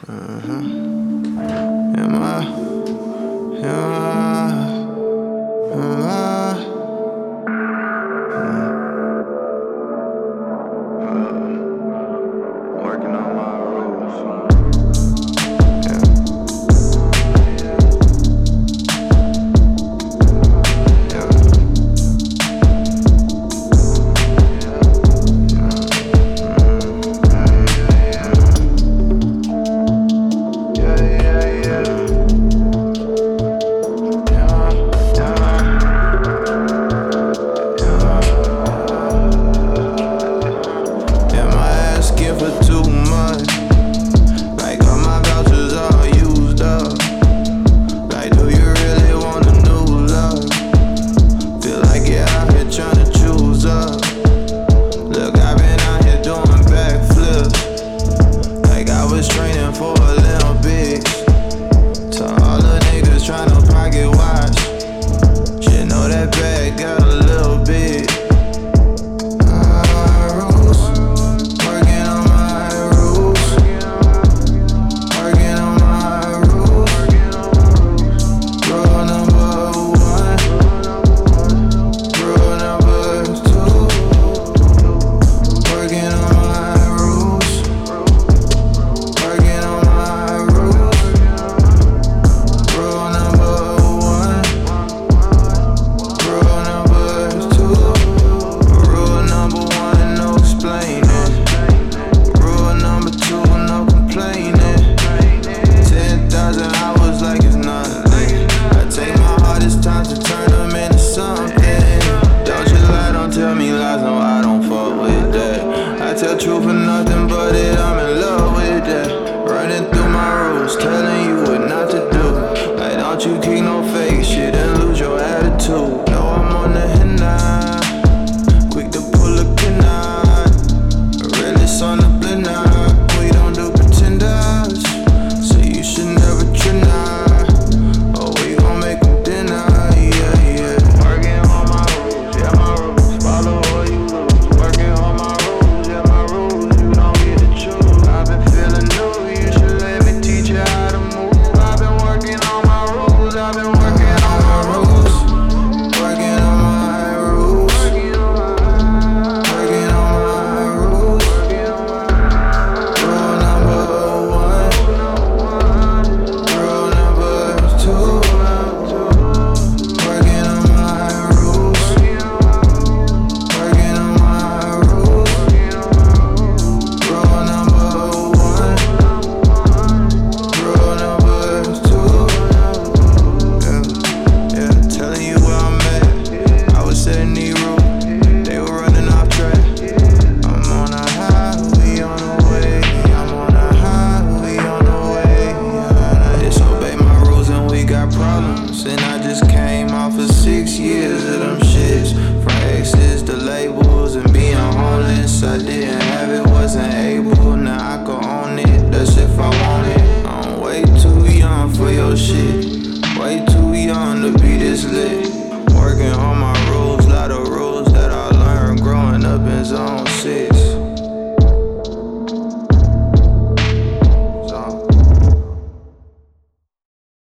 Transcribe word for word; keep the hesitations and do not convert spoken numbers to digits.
Uh-huh. Am I? Am I? Am I? Uh, working on my rules. Yeah. For too much, like all my vouchers all used up. Like, do you really want a new love? Feel like you're out here trying to choose up. Look, I've been out here doing backflips, like I was training for Olympics. To all the niggas trying to pocket watch, shit, know that bag got a little big. Tell truth for nothing but it, I'm in love with that. Running through my rules, telling you what not to do. Like, don't you keep no fake shit and lose your attitude. No, I'm on the hit now, quick to pull a canard. Realist on the blend now, we don't do pretenders, so you should never try. Oh, we gon' make them dinner, yeah, yeah. Working on my rules, yeah, my rules, follow or you lose. Working on my rules. And I just came off of six years of them shits, from exes to labels and being homeless. I did